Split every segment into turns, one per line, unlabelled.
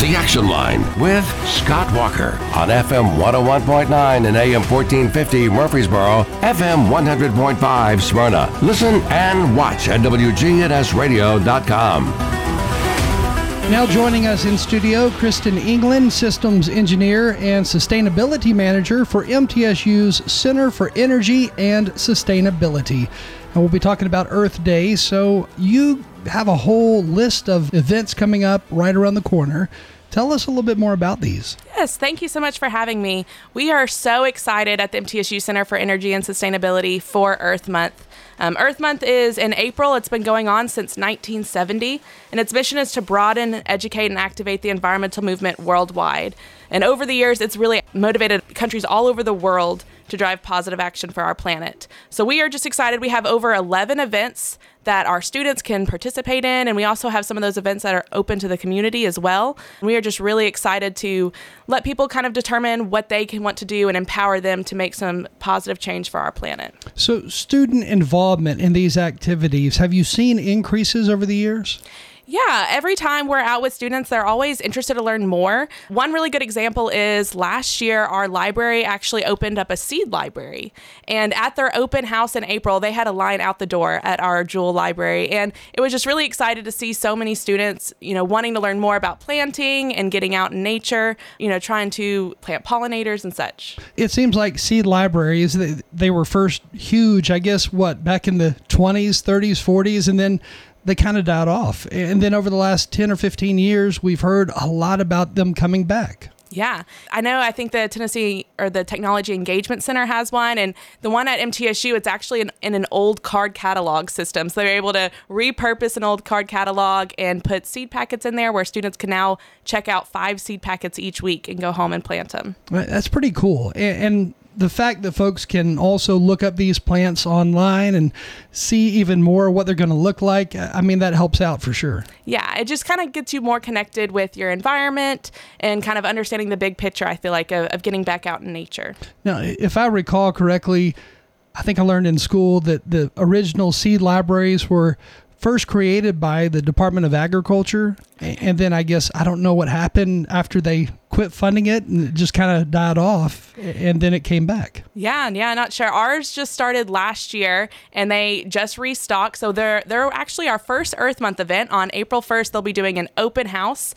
The Action Line with Scott Walker on FM 101.9 and AM 1450 Murfreesboro, FM 100.5 Smyrna. Listen and watch at WGNSradio.com.
Now joining us in studio, Kristen England, Systems Engineer and Sustainability Manager for MTSU's Center for Energy and Sustainability. And we'll be talking about Earth Day. So you have a whole list of events coming up right around the corner. Tell us a little bit more about these.
Yes, thank you so much for having me. We are so excited at the MTSU Center for Energy and Sustainability for Earth Month. Earth Month is in April. It's been going on since 1970, and its mission is to broaden, educate, and activate the environmental movement worldwide. And over the years, it's really motivated countries all over the world to drive positive action for our planet. So we are just excited. We have over 11 events that our students can participate in, and we also have some of those events that are open to the community as well. And we are just really excited to let people kind of determine what they can want to do and empower them to make some positive change for our planet.
So student involvement in these activities, have you seen increases over the years?
Yeah, every time we're out with students, they're always interested to learn more. One really good example is last year, our library actually opened up a seed library. And at their open house in April, they had a line out the door at our Jewel Library. And it was just really excited to see so many students, wanting to learn more about planting and getting out in nature, trying to plant pollinators and such.
It seems like seed libraries, they were first huge, I guess, back in the 20s, 30s, 40s, and then they kind of died off. And then over the last 10 or 15 years, we've heard a lot about them coming back.
Yeah, I think the the Technology Engagement Center has one, and the one at MTSU, it's actually in an old card catalog system. So they're able to repurpose an old card catalog and put seed packets in there where students can now check out 5 seed packets each week and go home and plant them.
That's pretty cool. And the fact that folks can also look up these plants online and see even more what they're going to look like, that helps out for sure.
Yeah, it just kind of gets you more connected with your environment and kind of understanding the big picture, I feel like, of getting back out in nature.
Now, if I recall correctly, I think I learned in school that the original seed libraries were first created by the Department of Agriculture, and then I guess I don't know what happened after they quit funding it, and it just kind of died off, and then it came back.
Yeah, not sure. Ours just started last year, and they just restocked. So they're actually our first Earth Month event on April 1st. They'll be doing an open house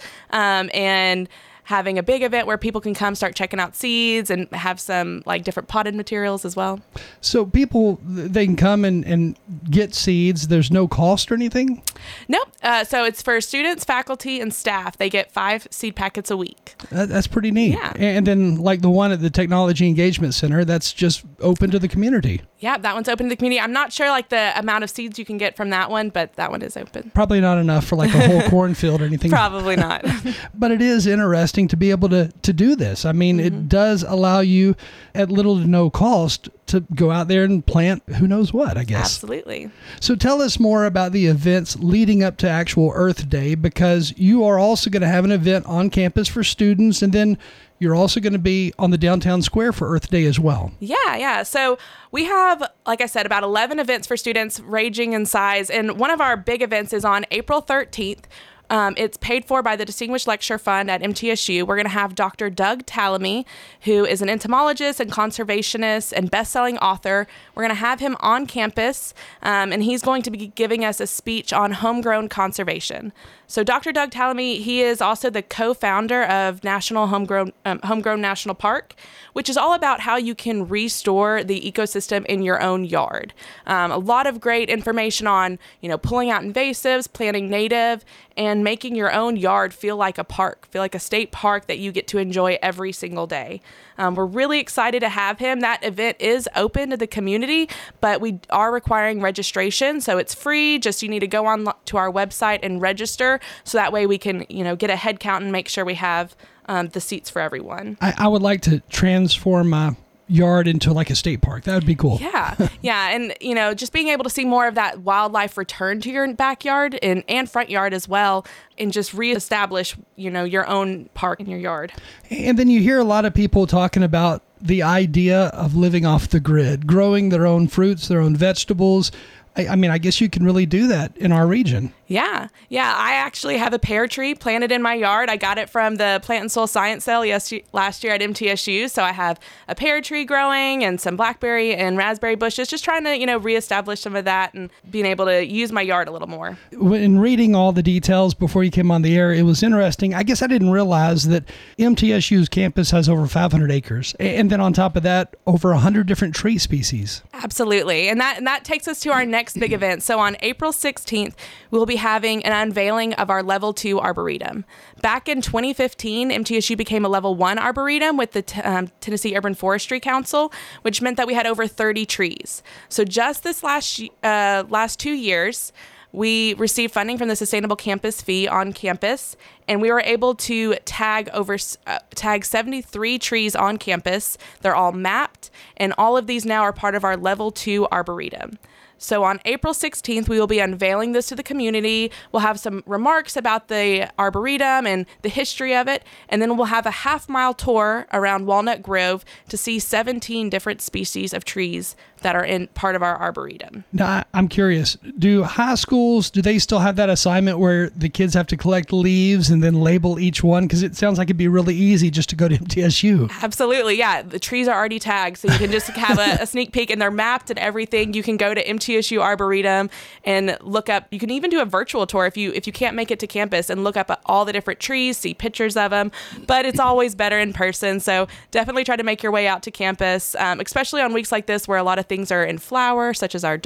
and having a big event where people can come start checking out seeds and have some different potted materials as well. So
people, they can come and get seeds. There's no cost or anything?
Nope. So it's for students, faculty, and staff. They get 5 seed packets a week.
That's pretty neat.
Yeah.
And then the one at the Technology Engagement Center, that's just open to the community.
Yeah, that one's open to the community. I'm not sure the amount of seeds you can get from that one, but that one is open.
Probably not enough for a whole cornfield or anything.
Probably not.
But it is interesting to be able to do this. It does allow you at little to no cost to go out there and plant who knows what, I guess.
Absolutely.
So tell us more about the events leading up to actual Earth Day, because you are also going to have an event on campus for students, and then you're also going to be on the downtown square for Earth Day as well.
Yeah. So we have, like I said, about 11 events for students ranging in size. And one of our big events is on April 13th. It's paid for by the Distinguished Lecture Fund at MTSU. We're going to have Dr. Doug Tallamy, who is an entomologist and conservationist and best-selling author. We're going to have him on campus, and he's going to be giving us a speech on homegrown conservation. So Dr. Doug Tallamy, he is also the co-founder of National Homegrown National Park, which is all about how you can restore the ecosystem in your own yard. A lot of great information on, pulling out invasives, planting native, and making your own yard feel like a park, feel like a state park that you get to enjoy every single day. We're really excited to have him. That event is open to the community, but we are requiring registration, so it's free. Just you need to go on to our website and register, so that way we can, get a head count and make sure we have the seats for everyone.
I would like to transform my yard into a state park. That would be cool.
Yeah. And, just being able to see more of that wildlife return to your backyard and front yard as well, and just reestablish, your own park in your yard. And
then you hear a lot of people talking about the idea of living off the grid, growing their own fruits, their own vegetables. I guess you can really do that in our region.
Yeah. I actually have a pear tree planted in my yard. I got it from the Plant and Soil Science Sale last year at MTSU. So I have a pear tree growing and some blackberry and raspberry bushes, just trying to, reestablish some of that and being able to use my yard a little more.
In reading all the details before you came on the air, it was interesting. I guess I didn't realize that MTSU's campus has over 500 acres. And then on top of that, over 100 different tree species.
Absolutely. And that takes us to our next big event. So on April 16th, we'll be having an unveiling of our Level 2 Arboretum. Back in 2015, MTSU became a Level 1 Arboretum with the Tennessee Urban Forestry Council, which meant that we had over 30 trees. So just this last 2 years, we received funding from the Sustainable Campus Fee on campus, and we were able to tag 73 trees on campus. They're all mapped, and all of these now are part of our Level 2 Arboretum. So on April 16th, we will be unveiling this to the community. We'll have some remarks about the Arboretum and the history of it, and then we'll have a half-mile tour around Walnut Grove to see 17 different species of trees that are in part of our Arboretum.
Now, I'm curious, do high schools, do they still have that assignment where the kids have to collect leaves and then label each one? Because it sounds like it'd be really easy just to go to MTSU.
Absolutely, yeah. The trees are already tagged, so you can just have a sneak peek, and they're mapped and everything. You can go to MTSU Arboretum and look up. You can even do a virtual tour if you can't make it to campus and look up all the different trees, see pictures of them. But it's always better in person, so definitely try to make your way out to campus, especially on weeks like this where a lot of things are in flower, such as our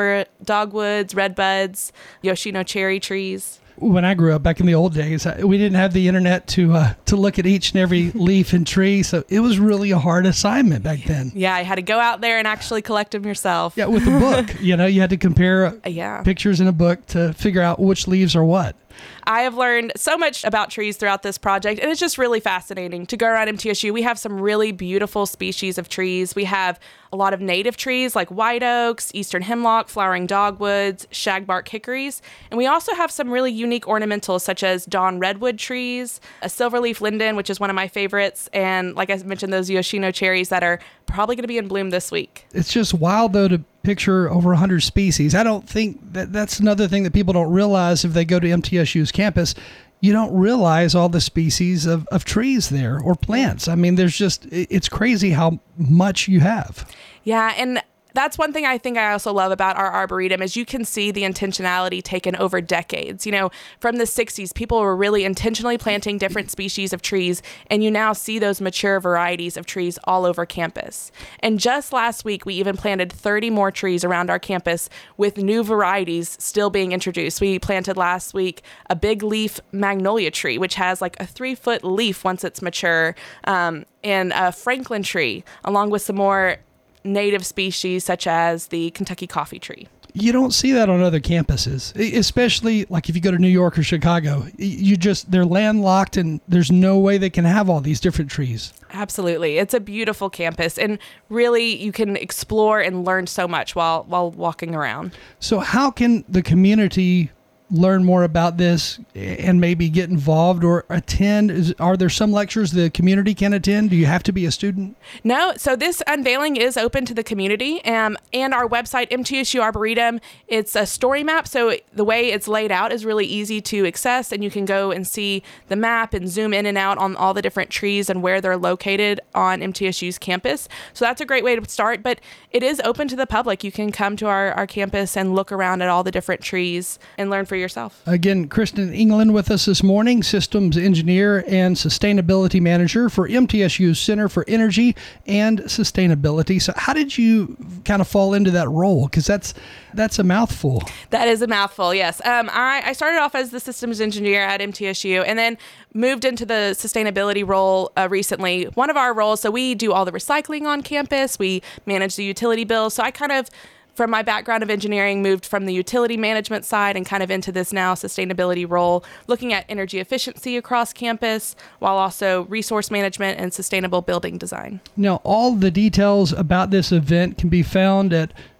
dogwoods, redbuds, Yoshino cherry trees.
When I grew up back in the old days, we didn't have the internet to look at each and every leaf and tree, so it was really a hard assignment back then.
Yeah, you had to go out there and actually collect them yourself.
Yeah, with a book, you had to compare pictures in a book to figure out which leaves are what.
I have learned so much about trees throughout this project, and it's just really fascinating to go around MTSU. We have some really beautiful species of trees. We have a lot of native trees like white oaks, eastern hemlock, flowering dogwoods, shagbark hickories, and we also have some really unique ornamentals such as dawn redwood trees, a silverleaf linden, which is one of my favorites, and like I mentioned, those Yoshino cherries that are probably going to be in bloom this week.
It's just wild, though, to picture over 100 species. I don't think that's another thing that people don't realize if they go to MTSU's campus. You don't realize all the species of trees there or plants. I mean, it's crazy how much you have.
Yeah, and that's one thing I think I also love about our Arboretum is you can see the intentionality taken over decades. From the 60s, people were really intentionally planting different species of trees, and you now see those mature varieties of trees all over campus. And just last week, we even planted 30 more trees around our campus with new varieties still being introduced. We planted last week a big leaf magnolia tree, which has like a 3-foot leaf once it's mature, and a Franklin tree, along with some more native species such as the Kentucky coffee tree.
You don't see that on other campuses, especially like if you go to New York or Chicago. They're landlocked and there's no way they can have all these different trees.
Absolutely. It's a beautiful campus, and really you can explore and learn so much while walking around. So
how can the community learn more about this and maybe get involved or attend? Are there some lectures the community can attend? Do you have to be a student?
No. So this unveiling is open to the community, and our website, MTSU Arboretum, it's a story map. So the way it's laid out is really easy to access, and you can go and see the map and zoom in and out on all the different trees and where they're located on MTSU's campus. So that's a great way to start, but it is open to the public. You can come to our campus and look around at all the different trees and learn for yourself.
Again, Kristen England with us this morning, Systems Engineer and Sustainability Manager for MTSU's Center for Energy and Sustainability. So how did you kind of fall into that role? Because that's a mouthful.
That is a mouthful, yes. I started off as the Systems Engineer at MTSU and then moved into the sustainability role recently. One of our roles, so we do all the recycling on campus. We manage the utility bills. So I kind of, from my background of engineering, moved from the utility management side and kind of into this now sustainability role, looking at energy efficiency across campus while also resource management and sustainable building design.
Now, all the details about this event can be found at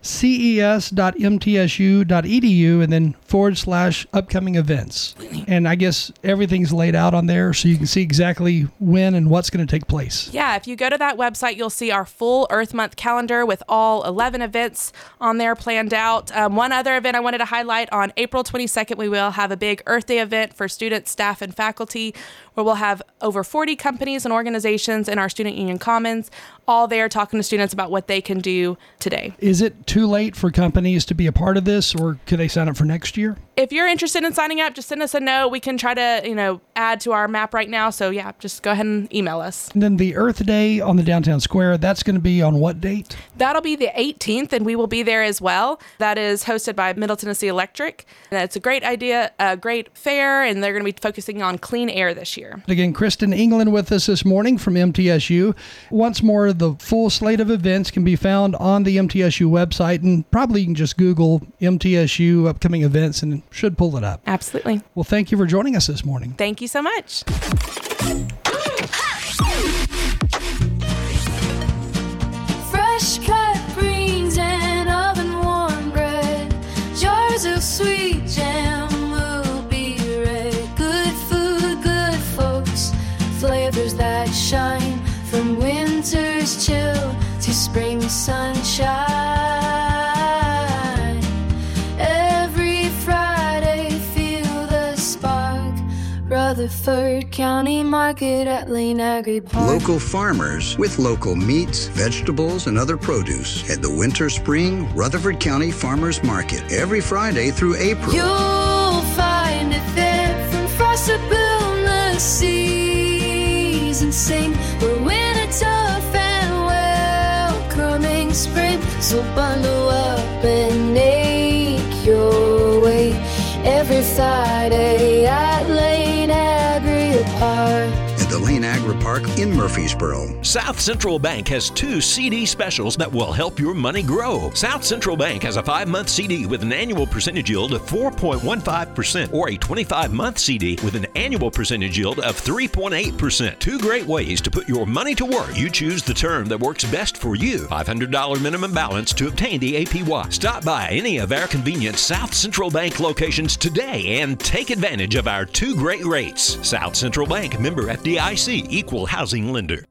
ces.mtsu.edu and then /upcoming events. And I guess everything's laid out on there so you can see exactly when and what's going to take place.
Yeah, if you go to that website, you'll see our full Earth Month calendar with all 11 events on there planned out. One other event I wanted to highlight, on April 22nd, we will have a big Earth Day event for students, staff, and faculty, where we'll have over 40 companies and organizations in our Student Union Commons, all there talking to students about what they can do today.
Is it too late for companies to be a part of this, or could they sign up for next year?
If you're interested in signing up, just send us a note. We can try to, add to our map right now. So yeah, just go ahead and email us.
And then the Earth Day on the downtown square, that's going to be on what date?
That'll be the 18th, and we will be there as well. That is hosted by Middle Tennessee Electric. And it's a great idea, a great fair, and they're going to be focusing on clean air this year.
Again, Kristen England with us this morning from MTSU. Once more, the full slate of events can be found on the MTSU website, and probably you can just Google MTSU upcoming events and it should pull it up.
Absolutely.
Well, thank you for joining us this morning.
Thank you so much.
Fresh cut greens and oven warm bread, jars of sweet jam will be red. Good food, good folks, flavors that shine from winter's chill to spring sunshine. Every Friday, feel the spark. Rutherford County Market at Lane Agri Park.
Local farmers with local meats, vegetables, and other produce at the Winter Spring Rutherford County Farmers Market every Friday through April.
You'll find it there, from frost to boom the seas, and sing we're winter tough and welcoming spring. So bundle up and make your way every Friday at Lane Agri Park.
At the Lane Agri Park in Murfreesboro.
South Central Bank has 2 CD specials that will help your money grow. South Central Bank has a 5-month CD with an annual percentage yield of 4.15% or a 25-month CD with an annual percentage yield of 3.8%. 2 great ways to put your money to work. You choose the term that works best for you. $500 minimum balance to obtain the APY. Stop by any of our convenient South Central Bank locations today and take advantage of our 2 great rates. South Central Bank, member FDIC, equal housing lender.